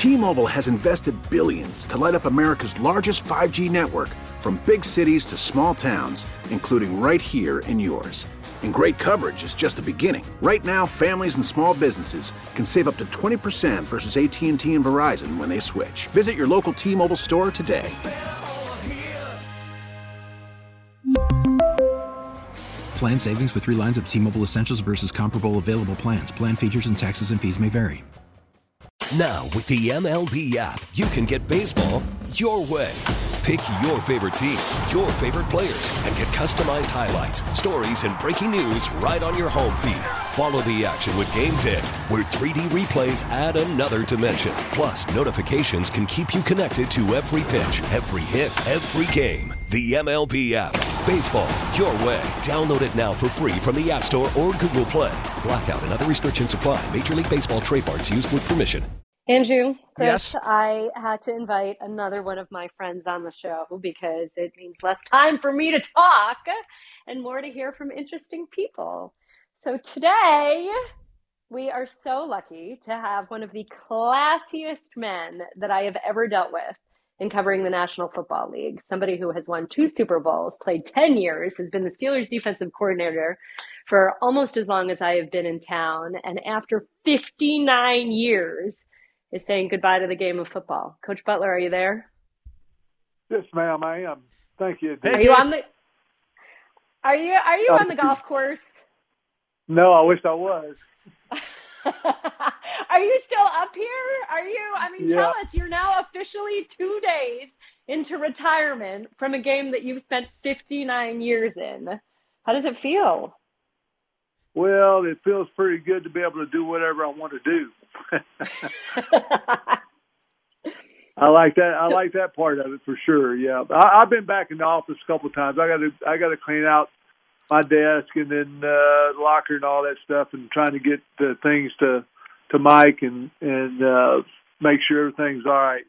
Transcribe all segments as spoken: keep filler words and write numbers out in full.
T-Mobile has invested billions to light up America's largest five G network, from big cities to small towns, including right here in yours. And great coverage is just the beginning. Right now, families and small businesses can save up to twenty percent versus A T and T and Verizon when they switch. Visit your local T-Mobile store today. Plan savings with three lines of T-Mobile Essentials versus comparable available plans. Plan features and taxes and fees may vary. Now, with the M L B app, you can get baseball your way. Pick your favorite team, your favorite players, and get customized highlights, stories, and breaking news right on your home feed. Follow the action with Game Day, where three D replays add another dimension. Plus, notifications can keep you connected to every pitch, every hit, every game. The M L B app. Baseball your way. Download it now for free from the App Store or Google Play. Blackout and other restrictions apply. Major League Baseball trademarks used with permission. Andrew, Chris, yes. I had to invite another one of my friends on the show because it means less time for me to talk and more to hear from interesting people. So today, we are so lucky to have one of the classiest men that I have ever dealt with in covering the National Football League. Somebody who has won two Super Bowls, played ten years, has been the Steelers defensive coordinator for almost as long as I have been in town, and after fifty-nine years, is saying goodbye to the game of football. Coach Butler, are you there? Yes, ma'am, I am. Thank you. Are you on the Are you are you on the golf course? No, I wish I was. Are you still up here? Are you? I mean, yeah. Tell us. You're now officially two days into retirement from a game that you've spent fifty-nine years in. How does it feel? Well, it feels pretty good to be able to do whatever I want to do. I like that. I like that part of it for sure. Yeah, I, I've been back in the office a couple of times. I got to. I got to clean out my desk and then uh, the locker and all that stuff, and trying to get the things to to Mike and and uh, make sure everything's all right.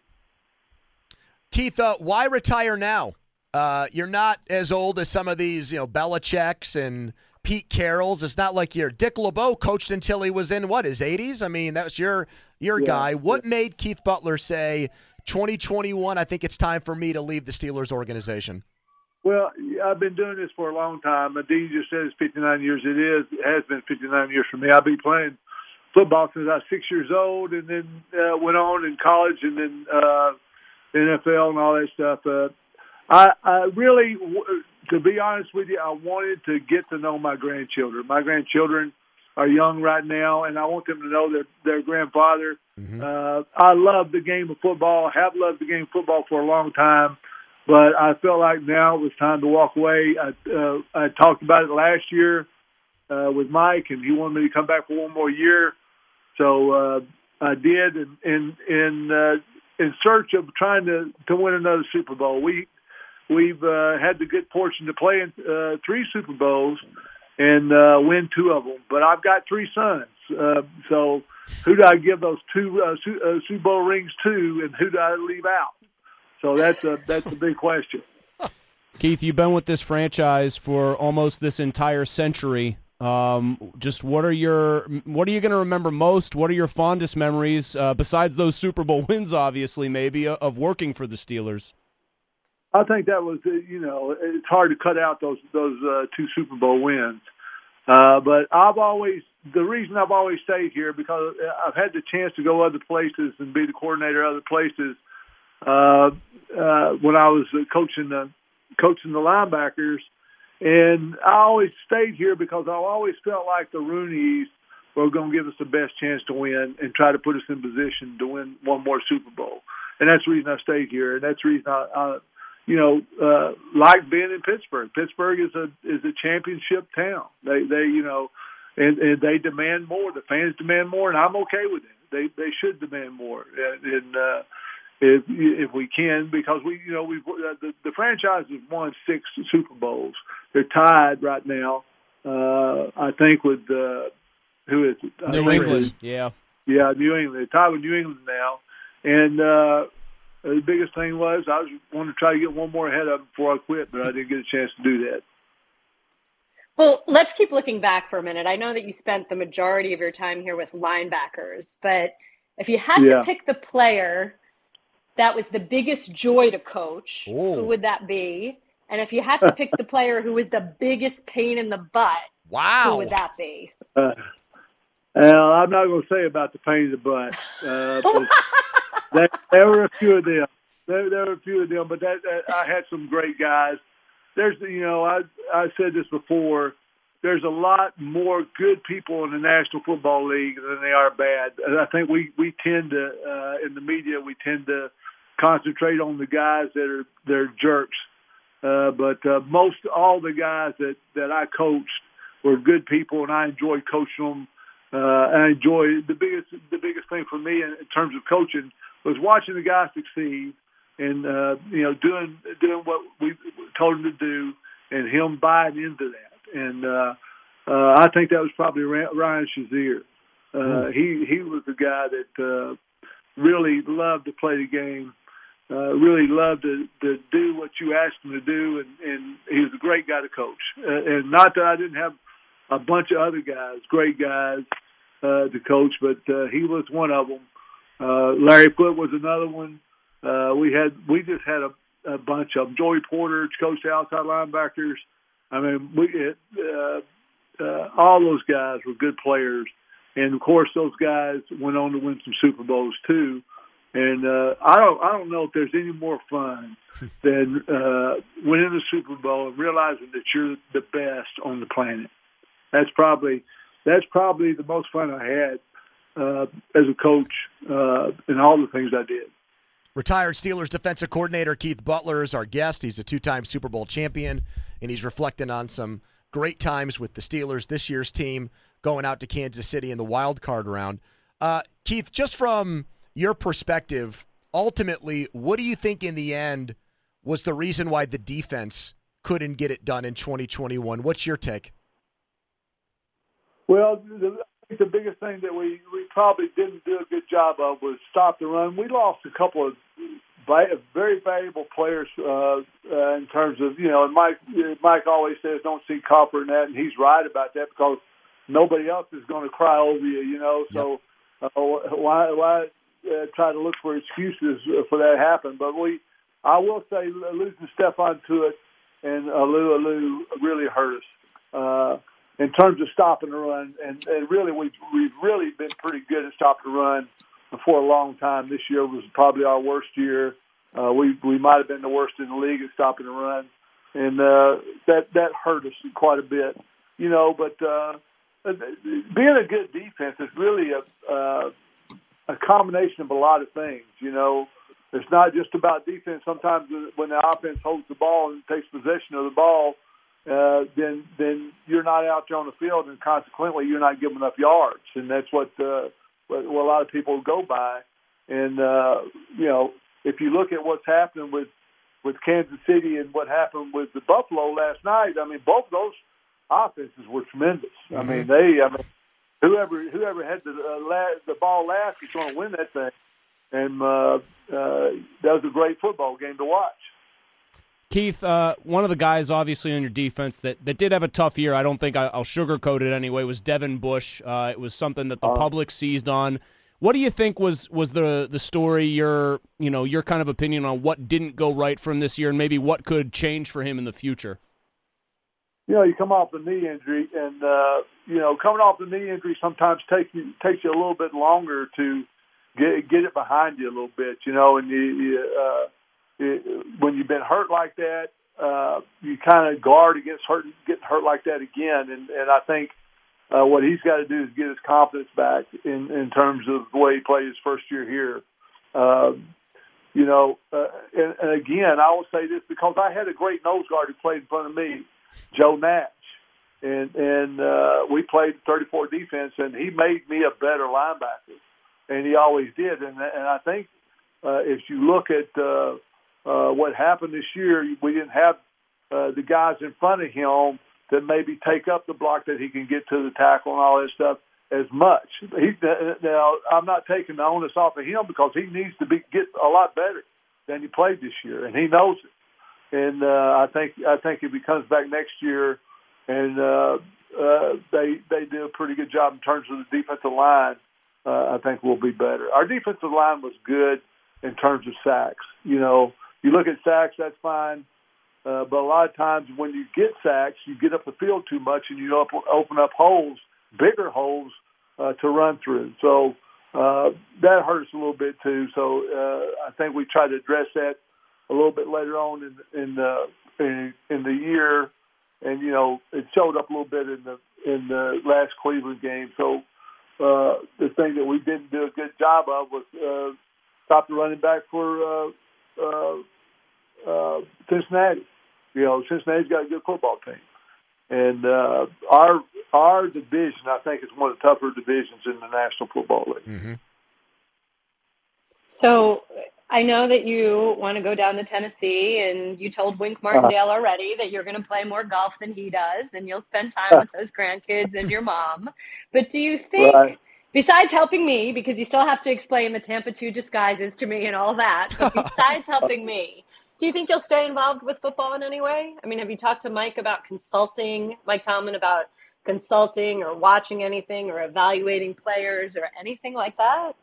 Keith, uh, why retire now? Uh, you're not as old as some of these, you know, Belichick's and Pete Carroll's. It's not like you're Dick LeBeau coached until he was in what, his eighties. I mean, that was your your yeah, guy. What yeah. made Keith Butler say, twenty twenty-one, I think it's time for me to leave the Steelers organization? Well, I've been doing this for a long time. Dean just said it's fifty-nine years. It is. It has been fifty-nine years for me. I've been playing football since I was six years old, and then uh, went on in college, and then uh, N F L and all that stuff. Uh, I, I really, to be honest with you, I wanted to get to know my grandchildren. My grandchildren are young right now, and I want them to know their their grandfather. Mm-hmm. Uh, I love the game of football. I have loved the game of football for a long time, but I felt like now it was time to walk away. I, uh, I talked about it last year uh, with Mike, and he wanted me to come back for one more year. So uh, I did, and in in, uh, in search of trying to, to win another Super Bowl. We we've uh, had the good fortune to play in uh, three Super Bowls and uh, win two of them. But I've got three sons, uh, so who do I give those two uh, Super Bowl rings to, and who do I leave out? So that's a that's a big question. Keith, you've been with this franchise for almost this entire century. Um, just what are your what are you going to remember most? What are your fondest memories uh, besides those Super Bowl wins, obviously, maybe of working for the Steelers? I think that was, you know, it's hard to cut out those those uh, two Super Bowl wins. Uh, but I've always the reason I've always stayed here because I've had the chance to go other places and be the coordinator other places. Uh, uh, when I was coaching the coaching the linebackers. And I always stayed here because I always felt like the Rooneys were going to give us the best chance to win and try to put us in position to win one more Super Bowl. And that's the reason I stayed here. And that's the reason I, I you know, uh, like being in Pittsburgh. Pittsburgh is a is a championship town. They, they you know, and, and they demand more. The fans demand more, and I'm okay with it. They they should demand more. And, and uh, if if we can, because we you know we've uh, the, the franchise has won six Super Bowls. They're tied right now, uh, I think, with uh, who is it? New England, yeah. Yeah, New England. They're tied with New England now. And uh, the biggest thing was I was wanted to try to get one more ahead of them before I quit, but I didn't get a chance to do that. Well, let's keep looking back for a minute. I know that you spent the majority of your time here with linebackers, but If you had Yeah. to pick the player that was the biggest joy to coach, Ooh. who would that be? And if you had to pick the player who was the biggest pain in the butt, Wow. who would that be? Uh, well, I'm not going to say about the pain in the butt. Uh, but there, there were a few of them. There, there were a few of them, but that, that I had some great guys. There's, you know, I I said this before. There's a lot more good people in the National Football League than they are bad. And I think we we tend to uh, in the media we tend to concentrate on the guys that are they're jerks. Uh, but uh, most all the guys that, that I coached were good people, and I enjoyed coaching them. Uh, I enjoy the biggest the biggest thing for me in, in terms of coaching was watching the guys succeed and uh, you know doing doing what we told him to do, and him buying into that. And uh, uh, I think that was probably Ryan Shazier. Uh, mm. He he was the guy that uh, really loved to play the game, uh, really loved to, to do what you asked him to do, and, and he was a great guy to coach. Uh, and not that I didn't have a bunch of other guys, great guys uh, to coach, but uh, he was one of them. Uh, Larry Foote was another one. Uh, we had we just had a, a bunch of them. Joey Porter coached the outside linebackers. I mean, we uh, uh, all those guys were good players, and of course, those guys went on to win some Super Bowls too. And uh, I don't, I don't know if there's any more fun than uh, winning the Super Bowl and realizing that you're the best on the planet. That's probably, that's probably the most fun I had uh, as a coach uh, in all the things I did. Retired Steelers defensive coordinator Keith Butler is our guest. He's a two-time Super Bowl champion, and he's reflecting on some great times with the Steelers, this year's team, going out to Kansas City in the wild card round. Uh, Keith, just from your perspective, ultimately, what do you think in the end was the reason why the defense couldn't get it done in twenty twenty-one? What's your take? Well, the, I think the biggest thing that we, we probably didn't do a good job of was stop the run. We lost a couple of very valuable players uh, uh, in terms of, you know, and Mike Mike always says don't see copper in that, and he's right about that because nobody else is going to cry over you, you know. So uh, why why uh, try to look for excuses for that to happen? But we, I will say, losing Stephon Tuitt and Alu Alu really hurt us uh, in terms of stopping the run, and, and really we've we've really been pretty good at stopping the run for a long time. This year was probably our worst year. Uh, we we might have been the worst in the league at stopping the run, and uh, that that hurt us quite a bit, you know. But uh, being a good defense is really a uh, a combination of a lot of things, you know. It's not just about defense. Sometimes when the offense holds the ball and takes possession of the ball, uh, then then you're not out there on the field, and consequently you're not giving enough yards, and that's what. Uh, What, what a lot of people go by. And, uh, you know, if you look at what's happening with, with Kansas City and what happened with the Buffalo last night, I mean, both those offenses were tremendous. Mm-hmm. I mean, they, I mean, whoever whoever had the uh, la- the ball last is going to win that thing. And uh, uh, that was a great football game to watch. Keith, uh, one of the guys obviously on your defense that, that did have a tough year, I don't think I, I'll sugarcoat it anyway, was Devin Bush. Uh, it was something that the uh, public seized on. What do you think was, was the the story, your you know your kind of opinion on what didn't go right for him this year and maybe what could change for him in the future? You know, you come off the knee injury, and, uh, you know, coming off the knee injury sometimes takes you, takes you a little bit longer to get, get it behind you a little bit, you know, and you, you uh, It, when you've been hurt like that, uh, you kind of guard against hurt, getting hurt like that again. And, and I think uh, what he's got to do is get his confidence back in, in terms of the way he played his first year here. Um, you know, uh, and, and again, I will say this because I had a great nose guard who played in front of me, Joe Natch. And, and uh, we played thirty-four defense, and he made me a better linebacker. And he always did. And, and I think uh, if you look at uh, – Uh, what happened this year, we didn't have uh, the guys in front of him that maybe take up the block that he can get to the tackle and all that stuff as much. He, now, I'm not taking the onus off of him because he needs to be get a lot better than he played this year, and he knows it. And uh, I think I think if he comes back next year and uh, uh, they they do a pretty good job in terms of the defensive line, uh, I think we'll be better. Our defensive line was good in terms of sacks. You know, you look at sacks, that's fine. Uh, but a lot of times when you get sacks, you get up the field too much and you op- open up holes, bigger holes uh, to run through. So uh, that hurts a little bit too. So uh, I think we try to address that a little bit later on in in the in, in the year, and you know it showed up a little bit in the in the last Cleveland game. So uh, the thing that we didn't do a good job of was uh, stop the running back for uh, uh, uh, Cincinnati. You know, Cincinnati's got a good football team, and uh, our our division, I think, is one of the tougher divisions in the National Football League. Mm-hmm. So I know that you want to go down to Tennessee, and you told Wink Martindale already that you're going to play more golf than he does, and you'll spend time with those grandkids and your mom. But do you think, Right. besides helping me, because you still have to explain the Tampa two disguises to me and all that, but besides helping me, do you think you'll stay involved with football in any way? I mean, have you talked to Mike about consulting, Mike Tomlin, about consulting or watching anything or evaluating players or anything like that?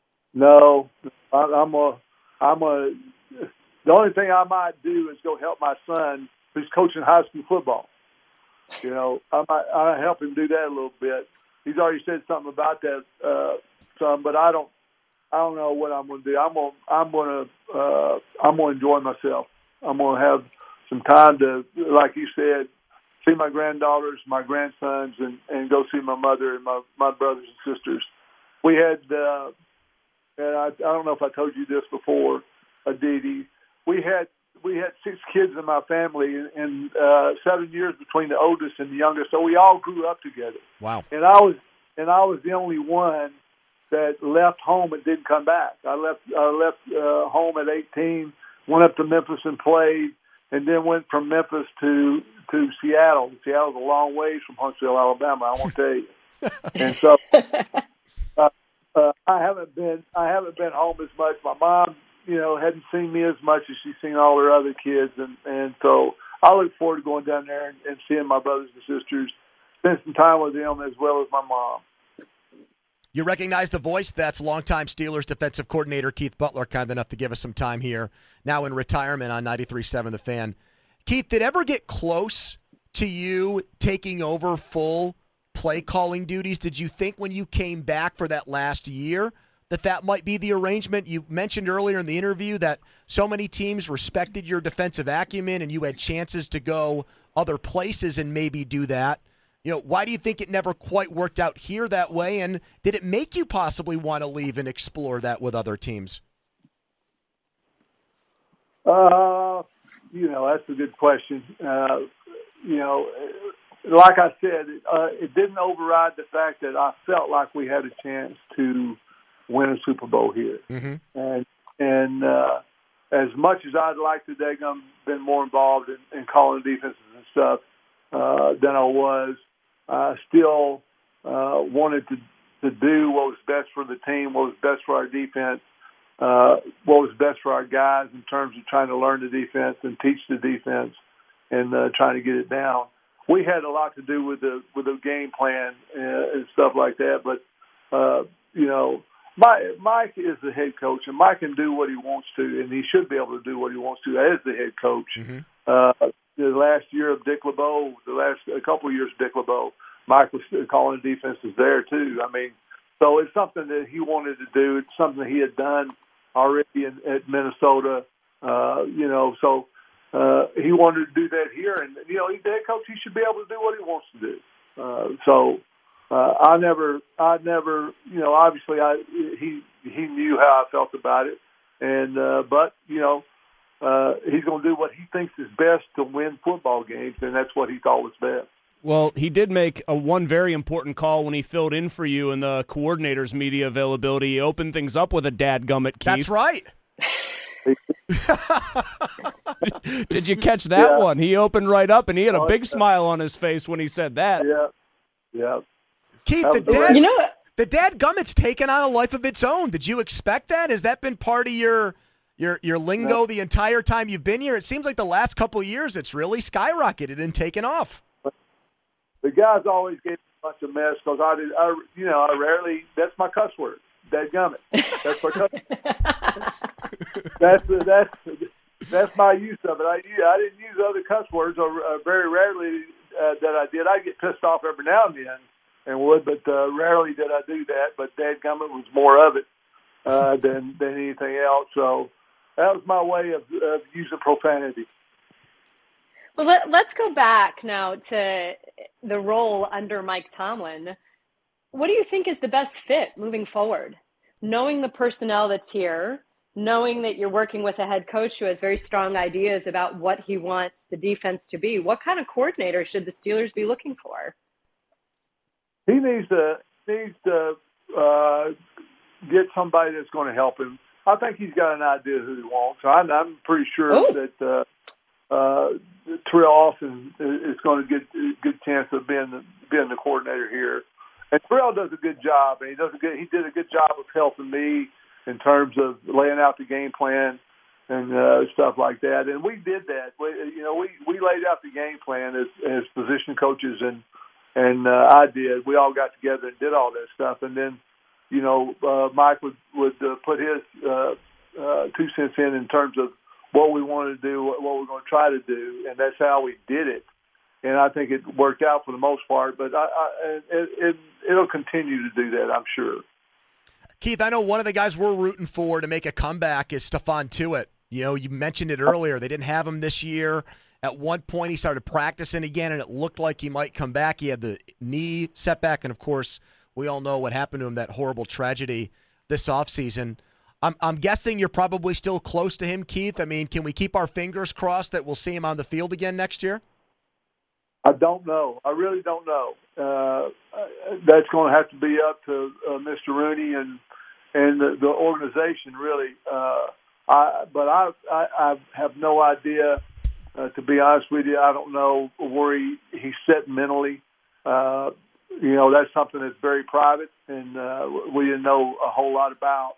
No, I, I'm a, I'm a. The only thing I might do is go help my son, who's coaching high school football. You know, I might I help him do that a little bit. He's already said something about that, uh, some, but I don't. I don't know what I'm going to do. I'm going. I'm going to. Uh, I'm going to enjoy myself. I'm going to have some time to, like you said, see my granddaughters, my grandsons, and, and go see my mother and my, my brothers and sisters. We had, uh, and I, I don't know if I told you this before, Aditi. We had we had six kids in my family, and uh, seven years between the oldest and the youngest. So we all grew up together. Wow. And I was and I was the only one that left home and didn't come back. I left I left uh, home at eighteen, went up to Memphis and played, and then went from Memphis to to Seattle. Seattle's a long ways from Huntsville, Alabama, I won't tell you. And so uh, uh, I haven't been I haven't been home as much. My mom, you know, hadn't seen me as much as she's seen all her other kids, and, and so I look forward to going down there and, and seeing my brothers and sisters, spend some time with them as well as my mom. You recognize the voice? That's longtime Steelers defensive coordinator Keith Butler, kind enough to give us some time here, now in retirement on ninety-three point seven The Fan. Keith, did it ever get close to you taking over full play calling duties? Did you think when you came back for that last year that that might be the arrangement? You mentioned earlier in the interview that so many teams respected your defensive acumen and you had chances to go other places and maybe do that. You know, why do you think it never quite worked out here that way? And did it make you possibly want to leave and explore that with other teams? Uh, you know, that's a good question. Uh, you know, like I said, uh, it didn't override the fact that I felt like we had a chance to win a Super Bowl here. Mm-hmm. And and uh, as much as I'd like to have been more involved in, in calling defenses and stuff uh, than I was, I still uh, wanted to, to do what was best for the team, what was best for our defense, uh, what was best for our guys in terms of trying to learn the defense and teach the defense and uh, trying to get it down. We had a lot to do with the with the game plan and, and stuff like that. But uh, you know, Mike, Mike is the head coach, and Mike can do what he wants to, and he should be able to do what he wants to as the head coach. Mm-hmm. Uh, the last year of Dick LeBeau, the last a couple of years of Dick LeBeau, Mike was calling defenses there too. I mean, so it's something that he wanted to do. It's something that he had done already in, at Minnesota. Uh, you know, so uh, he wanted to do that here, and you know, he's the head coach. He should be able to do what he wants to do. Uh, so uh, I never, I never, you know, obviously, I he he knew how I felt about it, and uh, but you know. Uh, he's going to do what he thinks is best to win football games, and that's what he thought was best. Well, he did make a one very important call when he filled in for you in the coordinator's media availability. He opened things up with a dadgummit, Keith. That's right. Did you catch that Yeah. one? He opened right up, and he had a Oh, big yeah. smile on his face when he said that. Yeah, yeah. Keith, That the was the dad, You know what? the dadgummit's taken on a life of its own. Did you expect that? Has that been part of your your your lingo No. the entire time you've been here? It seems like the last couple of years it's really skyrocketed and taken off. The guys always gave bunch of mess because I did, I, you know, I rarely, that's my cuss word, dadgummit. That's my cuss That's, that's, that's my use of it. I, I didn't use other cuss words, or uh, very rarely uh, that I did. I get pissed off every now and then and would, but uh, rarely did I do that. But dadgummit was more of it uh, than, than anything else. So that was my way of, of using profanity. Well, let, let's go back now to the role under Mike Tomlin. What do you think is the best fit moving forward? Knowing the personnel that's here, knowing that you're working with a head coach who has very strong ideas about what he wants the defense to be, what kind of coordinator should the Steelers be looking for? He needs to needs to uh, get somebody that's going to help him. I think he's got an idea who he wants. I'm, I'm pretty sure Ooh. that uh, uh, Terrell Austin is going to get a good chance of being the, being the coordinator here. And Terrell does a good job, and he does a good. He did a good job of helping me in terms of laying out the game plan and uh, stuff like that. And we did that. We, you know, we, we laid out the game plan as, as position coaches, and and uh, I did. We all got together and did all that stuff. And then, you know, uh, Mike would would uh, put his uh, uh, two cents in in terms of what we wanted to do, what, what we're going to try to do, and that's how we did it. And I think it worked out for the most part, but I, I, it, it, it'll continue to do that, I'm sure. Keith, I know one of the guys we're rooting for to make a comeback is Stephon Tuitt. You know, you mentioned it earlier. They didn't have him this year. At one point, he started practicing again, and it looked like he might come back. He had the knee setback, and, of course, we all know what happened to him, that horrible tragedy this offseason. I'm, I'm guessing you're probably still close to him, Keith. I mean, can we keep our fingers crossed that we'll see him on the field again next year? I don't know. I really don't know. Uh, that's going to have to be up to uh, Mister Rooney and and the, the organization, really. Uh, I, but I, I, I have no idea, uh, to be honest with you. I don't know where he, he's sitting mentally. Uh, you know, that's something that's very private, and uh, we didn't know a whole lot about.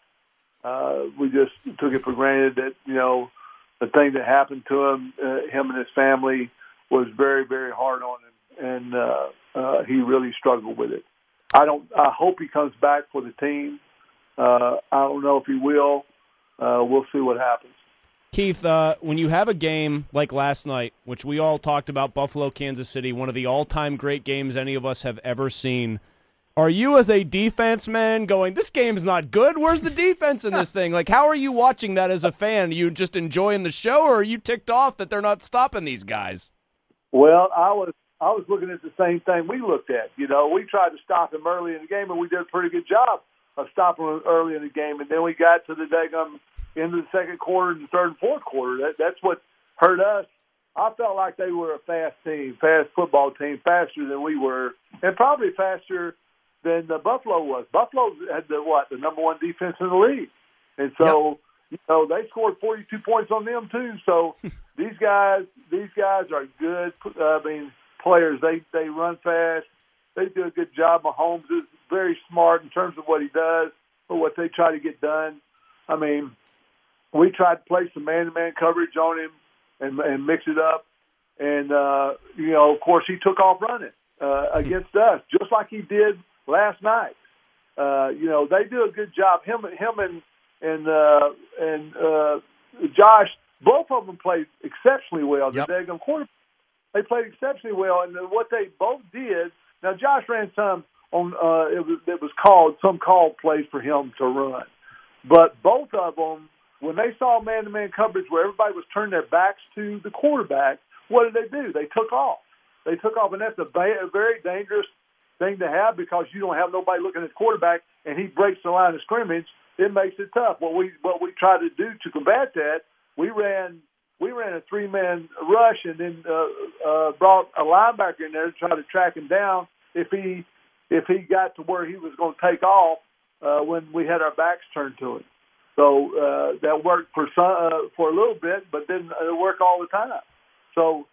Uh, we just took it for granted that, you know, the thing that happened to him, uh, him and his family, was very, very hard on him, and uh, uh, he really struggled with it. I don't. I hope he comes back for the team. Uh, I don't know if he will. Uh, we'll see what happens. Keith, uh, when you have a game like last night, which we all talked about, Buffalo, Kansas City, one of the all-time great games any of us have ever seen, are you as a defense man going, this game's not good? Where's the defense in this thing? Like, how are you watching that as a fan? Are you just enjoying the show, or are you ticked off that they're not stopping these guys? Well, I was I was looking at the same thing we looked at. You know, we tried to stop him early in the game, and we did a pretty good job of stopping him early in the game. And then we got to the daggum into the second quarter and the third and fourth quarter. That, that's what hurt us. I felt like they were a fast team, fast football team, faster than we were, and probably faster than the Buffalo was. Buffalo had the what the number one defense in the league, and so. Yep. You know, they scored forty-two points on them too. So these guys, these guys are good. Uh, I mean, players. They they run fast. They do a good job. Mahomes is very smart in terms of what he does, or what they try to get done. I mean, we tried to play some man-to-man coverage on him and, and mix it up. And uh, you know, of course, he took off running uh, against us, just like he did last night. Uh, you know, they do a good job. Him, him, and And uh, and uh, Josh, both of them played exceptionally well. Yep. The daggum quarterback, they played exceptionally well, and what they both did. Now, Josh ran some on uh, it was it was called some called plays for him to run, but both of them, when they saw man-to-man coverage where everybody was turning their backs to the quarterback, what did they do? They took off. They took off, and that's a, ba- a very dangerous thing to have because you don't have nobody looking at the quarterback, and he breaks the line of scrimmage. It makes it tough. What we what we tried to do to combat that, we ran we ran a three man rush and then uh, uh, brought a linebacker in there to try to track him down if he if he got to where he was going to take off uh, when we had our backs turned to him. So uh, that worked for some, uh, for a little bit, but didn't uh, work all the time. So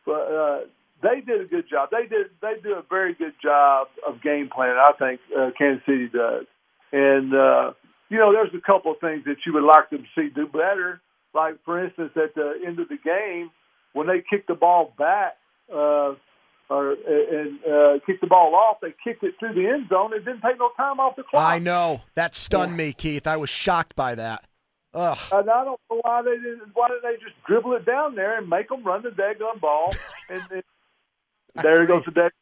uh, they did a good job. They did they do a very good job of game planning. I think uh, Kansas City does, and. Uh, You know, there's a couple of things that you would like them to see do better. Like, for instance, at the end of the game, when they kicked the ball back, uh, or and uh, kicked the ball off. They kicked it through the end zone. It didn't take no time off the clock. I know. That stunned yeah. me, Keith. I was shocked by that. Ugh. And I don't know why they didn't. Why didn't they just dribble it down there and make them run the daggone ball? And then, there he goes the dag.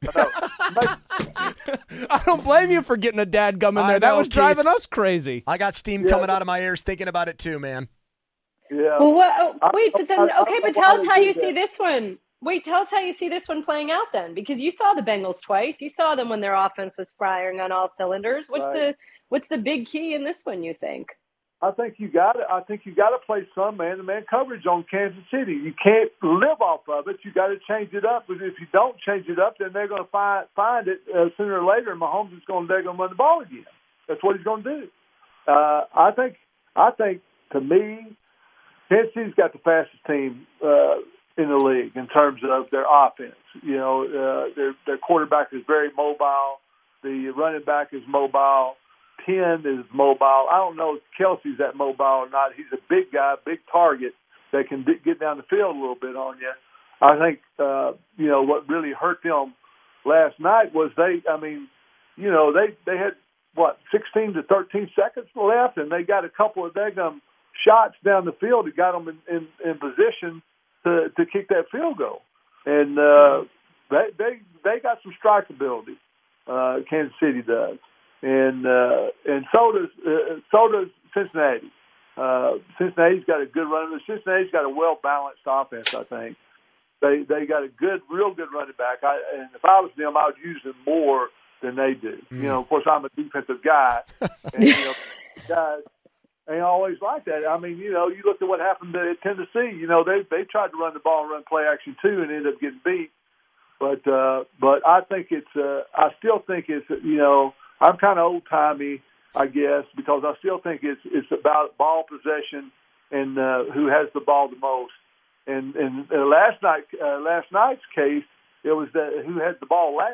I don't blame you for getting a dadgum in there. I that know, was Keith. driving us crazy. I got steam Yeah. coming out of my ears thinking about it too, man. Yeah. Well, what, oh, wait, I- but then, I- I okay, don't but know tell why us they how did you that. see this one. Wait, tell us how you see this one playing out then, because you saw the Bengals twice. You saw them when their offense was firing on all cylinders. What's Right. the what's the big key in this one, you think? I think you got to. I think you got to play some man-to-man coverage on Kansas City. You can't live off of it. You got to change it up. Because if you don't change it up, then they're going to find find it uh, sooner or later. And Mahomes is going. They're going to run the ball again. That's what he's going to do. Uh, I think. I think to me, Kansas City's got the fastest team uh, in the league in terms of their offense. You know, uh, their their quarterback is very mobile. The running back is mobile. Penn is mobile. I don't know if Kelsey's that mobile or not. He's a big guy, big target that can d- get down the field a little bit on you. I think, uh, you know, what really hurt them last night was they, I mean, you know, they, they had, what, sixteen to thirteen seconds left, and they got a couple of daggum shots down the field that got them in, in, in position to, to kick that field goal. And uh, they, they, they got some strikeability, uh, Kansas City does. And uh, and so does uh, so does Cincinnati. Uh, Cincinnati's got a good running. Cincinnati's got a well balanced offense. I think they they got a good, real good running back. I, and if I was them, I would use them more than they do. Mm. You know, of course, I'm a defensive guy, and you know, guys ain't always like that. I mean, you know, you look at what happened to Tennessee. You know, they they tried to run the ball and run play action too, and ended up getting beat. But uh, but I think it's. Uh, I still think it's. You know. I'm kind of old-timey, I guess, because I still think it's it's about ball possession and uh, who has the ball the most. And, and uh, last night, uh, last night's case, it was the, who had the ball last,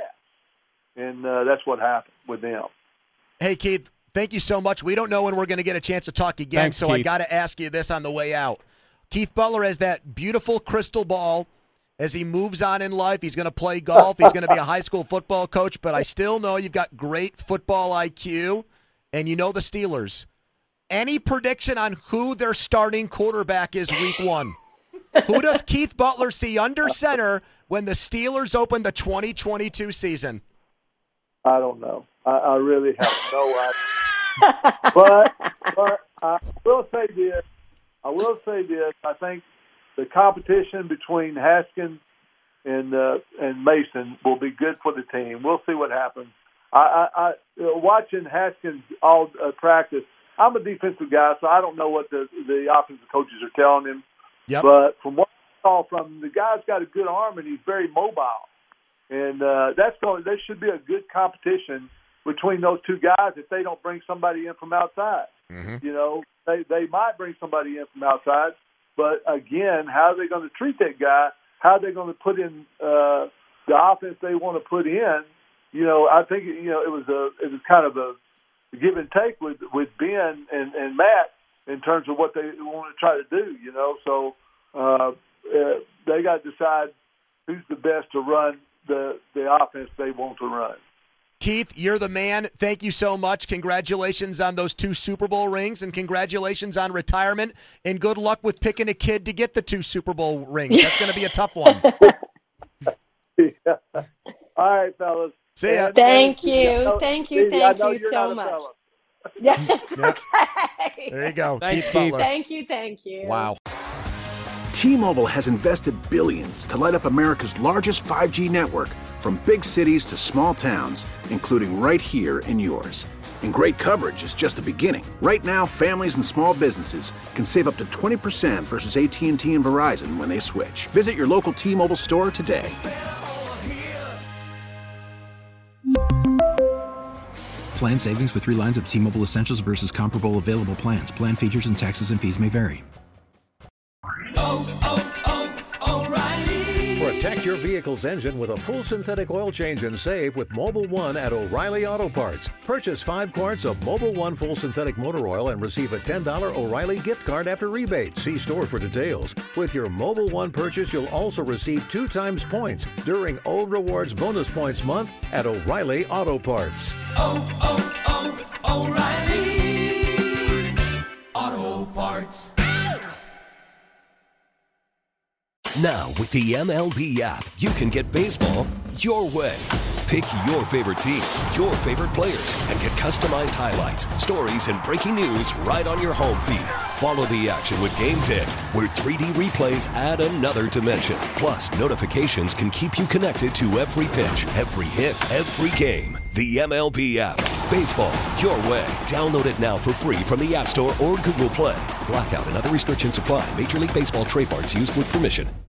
and uh, that's what happened with them. Hey, Keith, thank you so much. We don't know when we're going to get a chance to talk again, Thanks, so Keith. I got to ask you this on the way out. Keith Butler has that beautiful crystal ball. As he moves on in life, he's going to play golf. He's going to be a high school football coach. But I still know you've got great football I Q, and you know the Steelers. Any prediction on who their starting quarterback is week one? Who does Keith Butler see under center when the Steelers open the twenty twenty-two season? I don't know. I, I really have no idea. but, but I will say this. I will say this. I think the competition between Haskins and uh, and Mason will be good for the team. We'll see what happens. I, I, I uh, watching Haskins all uh, practice. I'm a defensive guy, so I don't know what the the offensive coaches are telling him. Yep. But from what I saw from him, the guy's got a good arm and he's very mobile, and uh, that's going. There should be a good competition between those two guys if they don't bring somebody in from outside. Mm-hmm. You know, they they might bring somebody in from outside. But, again, how are they going to treat that guy? How are they going to put in uh, the offense they want to put in? You know, I think, you know, it was a it was kind of a give and take with, with Ben and, and Matt in terms of what they want to try to do, you know. So uh, uh, they got to decide who's the best to run the, the offense they want to run. Keith, you're the man. Thank you so much. Congratulations on those two Super Bowl rings, and congratulations on retirement, and good luck with picking a kid to get the two Super Bowl rings. That's going to be a tough one. Yeah. All right, fellas. See ya. Thank and, you. know, Thank you. Stevie, Thank I know you you're so not a much. fella. Yes, Yep. okay. There you go. Thanks, Keith Keith. Butler. Thank you. Thank you. Wow. T-Mobile has invested billions to light up America's largest five G network, from big cities to small towns, including right here in yours. And great coverage is just the beginning. Right now, families and small businesses can save up to twenty percent versus A T and T and Verizon when they switch. Visit your local T-Mobile store today. Plan savings with three lines of T-Mobile Essentials versus comparable available plans. Plan features and taxes and fees may vary. Oh, oh, oh, O'Reilly. For a Protect your vehicle's engine with a full synthetic oil change and save with Mobil one at O'Reilly Auto Parts. Purchase five quarts of Mobil one full synthetic motor oil and receive a ten dollars O'Reilly gift card after rebate. See store for details. With your Mobil one purchase, you'll also receive two times points during O Rewards Bonus Points Month at O'Reilly Auto Parts. Oh, oh, oh, O'Reilly Auto Parts. Now, with the M L B app, you can get baseball your way. Pick your favorite team, your favorite players, and get customized highlights, stories, and breaking news right on your home feed. Follow the action with Game Day, where three D replays add another dimension. Plus, notifications can keep you connected to every pitch, every hit, every game. The M L B app. Baseball your way. Download it now for free from the App Store or Google Play. Blackout and other restrictions apply. Major League Baseball trademarks used with permission.